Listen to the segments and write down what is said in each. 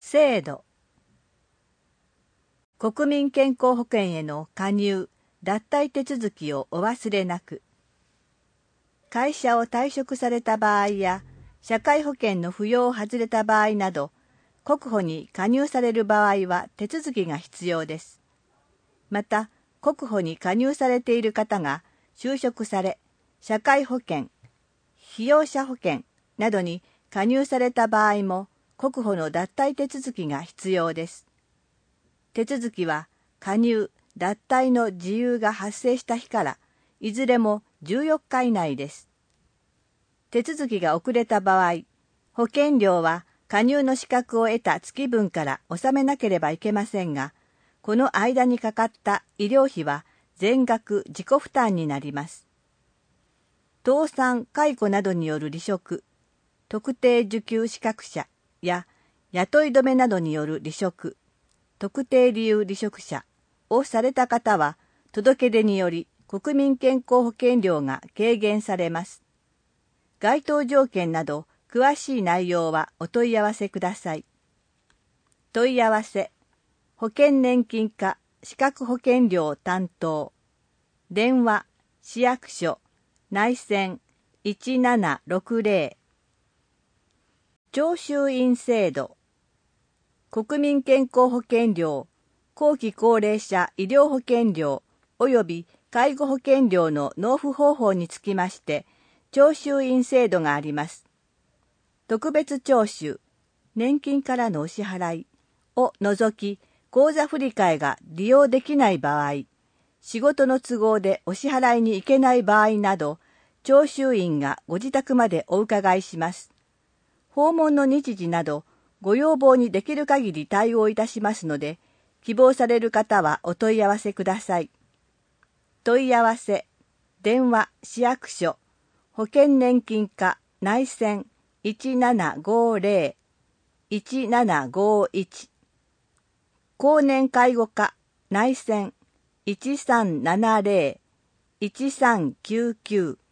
制度。国民健康保険への加入・脱退手続きをお忘れなく。会社を退職された場合や、社会保険の扶養を外れた場合など、国保に加入される場合は手続きが必要です。また、国保に加入されている方が就職され、社会保険、被用者保険などに加入された場合も、国保の脱退手続きが必要です。手続きは加入・脱退の事由が発生した日からいずれも14日以内です。手続きが遅れた場合、保険料は加入の資格を得た月分から納めなければいけませんが、この間にかかった医療費は全額自己負担になります。倒産・解雇などによる離職、特定受給資格者や雇い止めなどによる離職、特定理由離職者をされた方は、届け出により国民健康保険料が軽減されます。該当条件など詳しい内容はお問い合わせください。問い合わせ、保険年金課資格保険料担当、電話、市役所、内線1760、徴収員制度、国民健康保険料、後期高齢者医療保険料及び介護保険料の納付方法につきまして、徴収員制度があります。特別徴収、年金からのお支払いを除き、口座振替が利用できない場合、仕事の都合でお支払いに行けない場合など、徴収員がご自宅までお伺いします。訪問の日時など、ご要望にできる限り対応いたしますので、希望される方はお問い合わせください。問い合わせ、電話、市役所、保険年金課内線1750、1751、高年介護課内線1370、1399、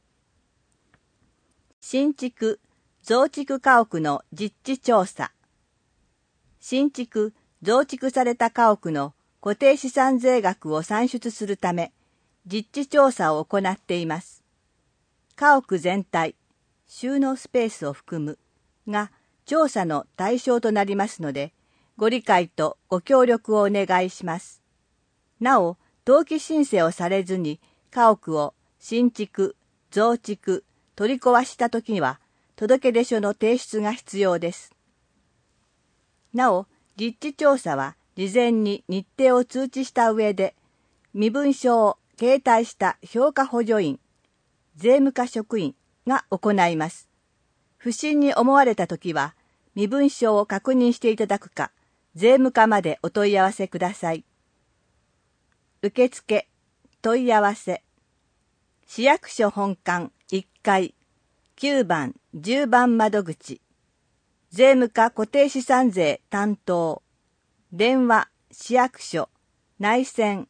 新築、増築家屋の実地調査。新築、増築された家屋の固定資産税額を算出するため、実地調査を行っています。家屋全体、収納スペースを含むが調査の対象となりますので、ご理解とご協力をお願いします。なお、登記申請をされずに家屋を新築、増築、取り壊したときには、届出書の提出が必要です。なお、実地調査は事前に日程を通知した上で、身分証を携帯した評価補助員、税務課職員が行います。不審に思われたときは、身分証を確認していただくか、税務課までお問い合わせください。受付、問い合わせ、市役所本館1階、9番、10番窓口、税務課固定資産税担当、電話、市役所、内線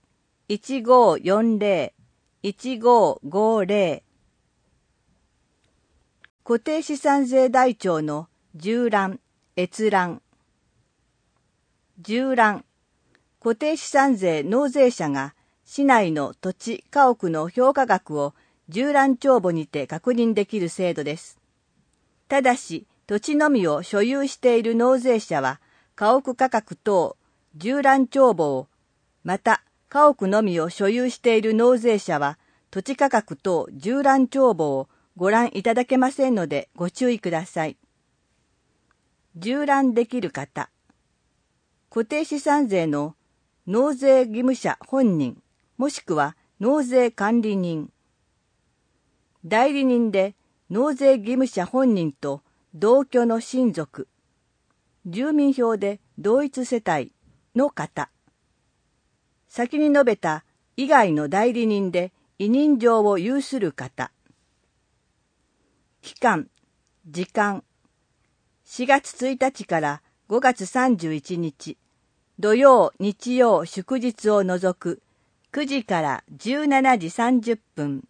1540、1550、固定資産税台帳の縦覧、閲覧、縦覧、固定資産税納税者が市内の土地・家屋の評価額を縦覧帳簿にて確認できる制度です。ただし、土地のみを所有している納税者は、家屋価格等縦覧帳簿を、また家屋のみを所有している納税者は、土地価格等縦覧帳簿をご覧いただけませんのでご注意ください。縦覧できる方、固定資産税の納税義務者本人、もしくは納税管理人、代理人で納税義務者本人と同居の親族、住民票で同一世帯の方、先に述べた以外の代理人で委任状を有する方、期間、時間、4月1日から5月31日、土曜、日曜、祝日を除く9時から17時30分。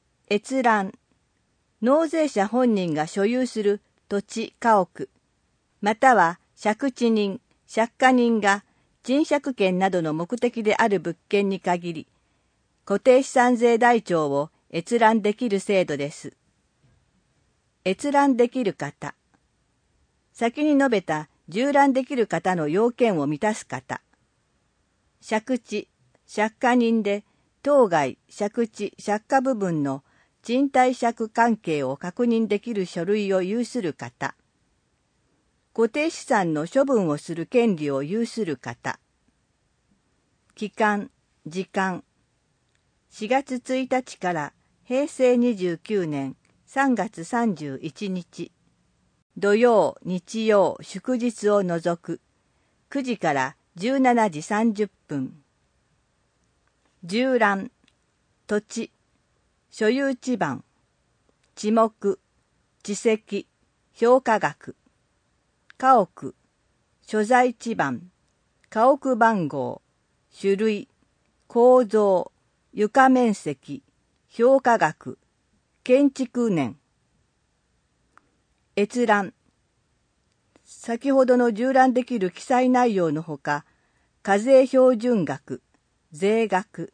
閲覧、納税者本人が所有する土地・家屋、 または借地人、借家人が賃借権などの目的である物件に限り、固定資産税台帳を閲覧できる制度です。閲覧できる方。先に述べた縦覧できる方の要件を満たす方。借地、借家人で当該借地、借家部分の賃貸借関係を確認できる書類を有する方。固定資産の処分をする権利を有する方。期間、時間。4月1日から平成29年3月31日。土曜、日曜、祝日を除く。9時から17時30分。縦覧、土地、所有地番、地目、地籍、評価額。家屋、所在地番、家屋番号、種類、構造、床面積、評価額、建築年。閲覧。先ほどの縦覧できる記載内容のほか、課税標準額、税額。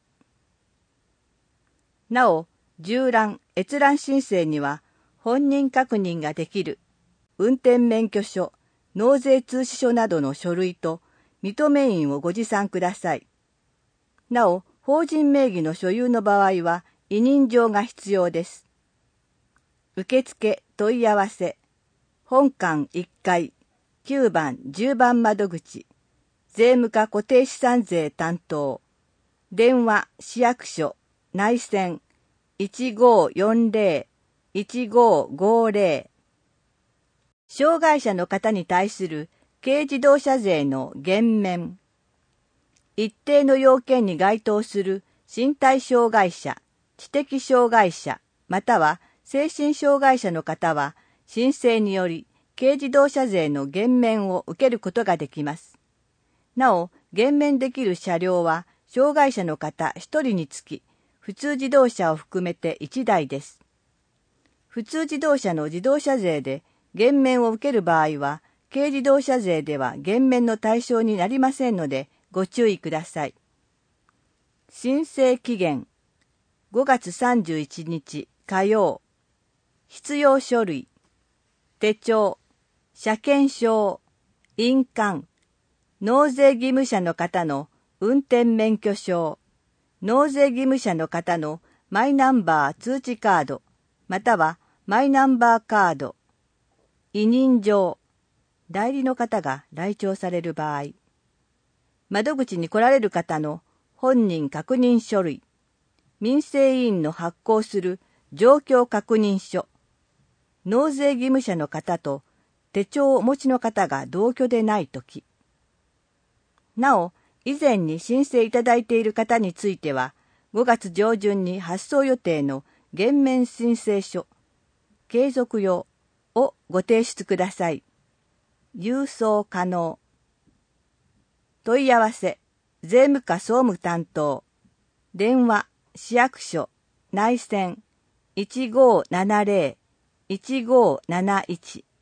なお、縦覧、閲覧申請には、本人確認ができる、運転免許証、納税通知書などの書類と認め印をご持参ください。なお、法人名義の所有の場合は委任状が必要です。受付問い合わせ、本館1階、9番10番窓口、税務課固定資産税担当、電話市役所、内線、1540-1550。障害者の方に対する軽自動車税の減免。一定の要件に該当する身体障害者、知的障害者、または精神障害者の方は、申請により軽自動車税の減免を受けることができます。なお、減免できる車両は、障害者の方1人につき、普通自動車を含めて1台です。普通自動車の自動車税で、減免を受ける場合は、軽自動車税では減免の対象になりませんので、ご注意ください。申請期限、5月31日火曜。必要書類、手帳、車検証、印鑑、納税義務者の方の運転免許証、納税義務者の方のマイナンバー通知カード、またはマイナンバーカード、委任状、代理の方が来庁される場合、窓口に来られる方の本人確認書類、民生委員の発行する状況確認書、納税義務者の方と手帳をお持ちの方が同居でないとき。なお、以前に申請いただいている方については、5月上旬に発送予定の減免申請書、継続用をご提出ください。郵送可能。問い合わせ、税務課総務担当。電話、市役所、内線、1570-1571。